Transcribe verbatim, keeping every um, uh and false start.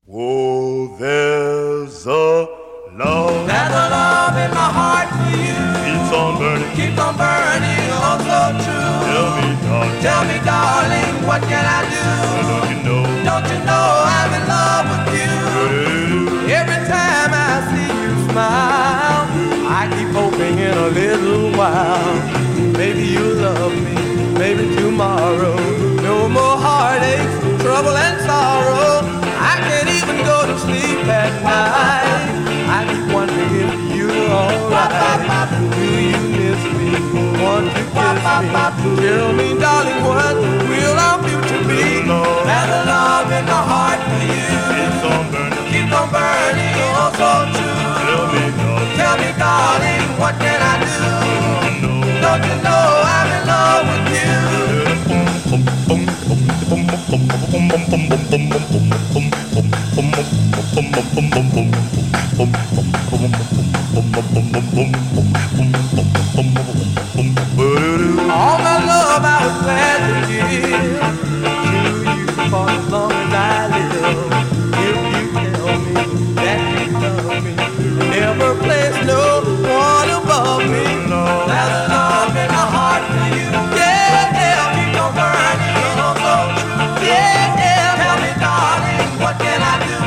Oh, there's a love. There's a love in my heart for you. Keeps on burning. Keeps on burning, oh so true. Tell me, darling. Tell me, darling, what can I do? Don't you know? Don't you know I'm in love with you? Every time I see you smile, I keep hoping in a little while, maybe you'll love me, maybe tomorrow. No more heartaches, trouble and sorrow. I can't even go to sleep at night. I keep wondering if you're alright. Do you miss me? Want to kiss me? Tell me, darling, what will our future be? There's a love in my heart for you. Keeps on burning. Keeps on burning, oh so true. Tell me, darling. Tell me, darling, what can I do? Don't you know I'm in love with you? All my love I was glad to give to you for as long as I live. If you tell me that you love me, never place no one above me. There's a love in my heart for you. Yeah, yeah, keep on burning, oh so true. Yeah, yeah, tell me, darling, what can I do?